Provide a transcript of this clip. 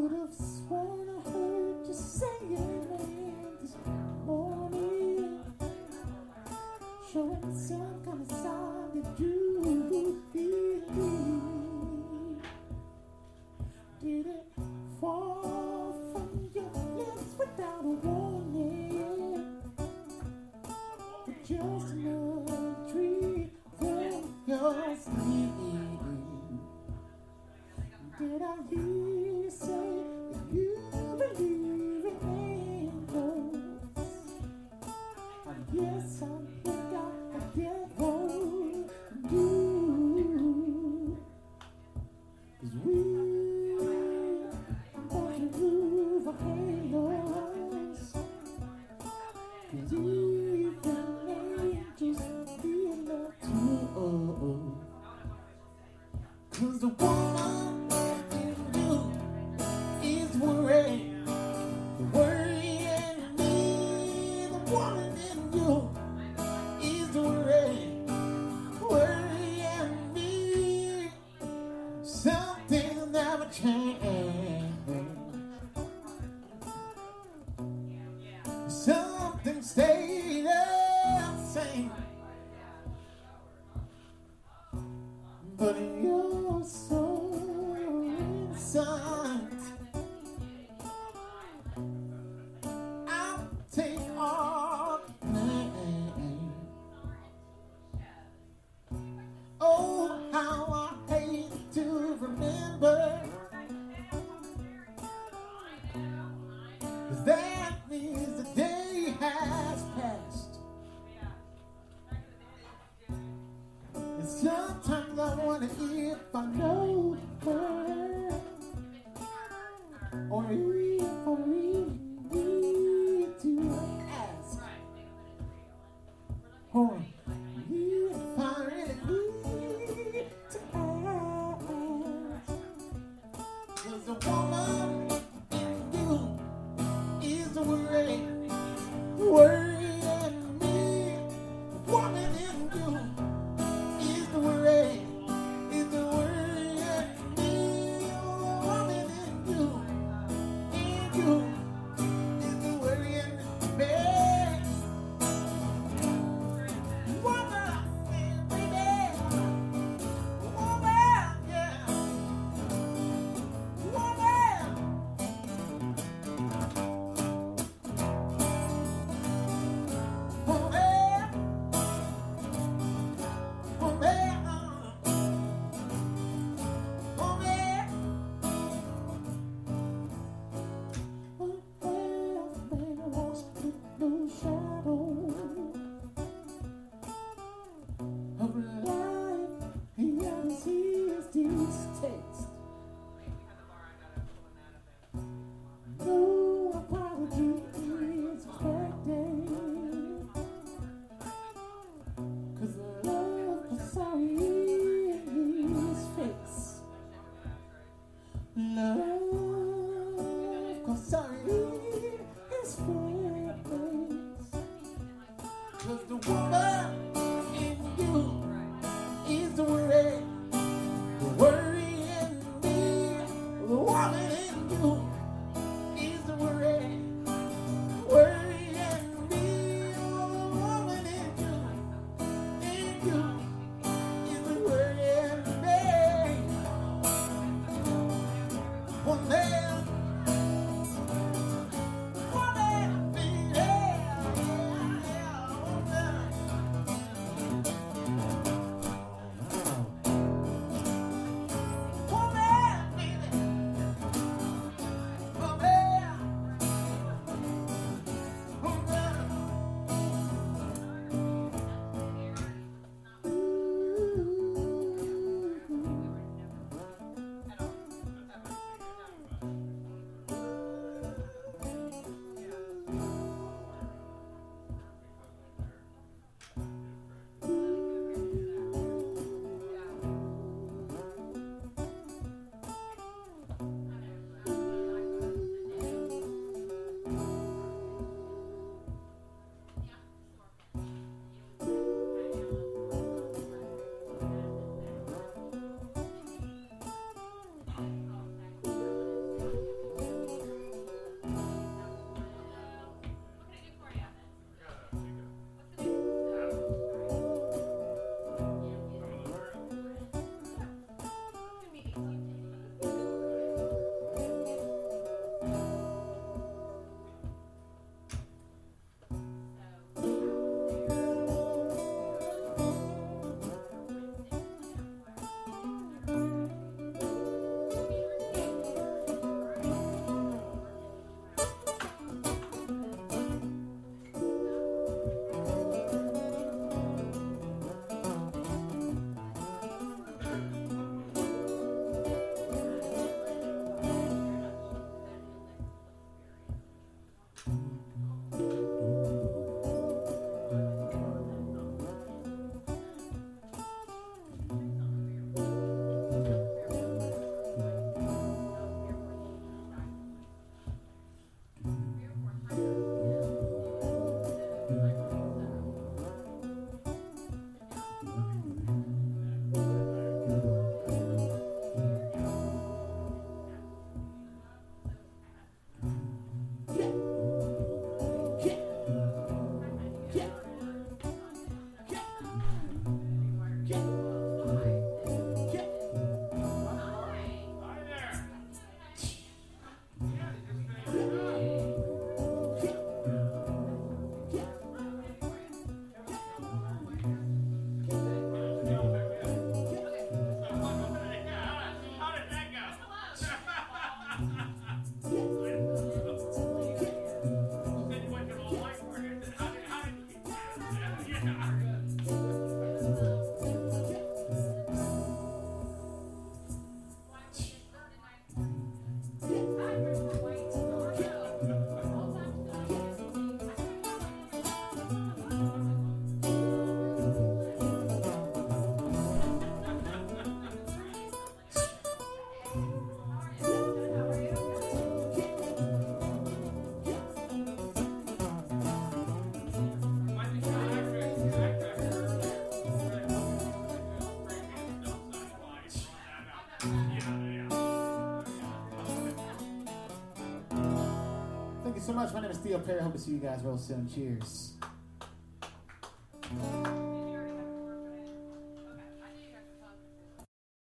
have sworn I heard you say your name this morning, showing some kind of sign that you believe. Did it fall from your lips without a warning? Or just another dream from your sleep? Did I hear you say that you believe in angels? Yes, I think I get hold of you. 'Cause we want to move our halos. 'Cause even angels feel love too. 'Cause the woman something stayed the same, but you're so innocent. I'll take all the blame. Oh, how I hate to remember, 'cause that means the day has passed. And sometimes I wonder if I know her, or if I really need to ask, or if I really need to ask. 'Cause the woman in you is the worrying me. The woman in you is the worrying me. The woman in you is the worrying me. Woman, baby, woman, yeah, woman. No apology is expected, 'cause love is sorry in his face. Love is sorry in his face. 'Cause the woman in you is the worry in me. The woman in you is the worry in me. The woman in you is the worry in me. Woman, woman, baby, woman. Thank you so much. My name is Theo Perry. Hope to see you guys real soon. Cheers.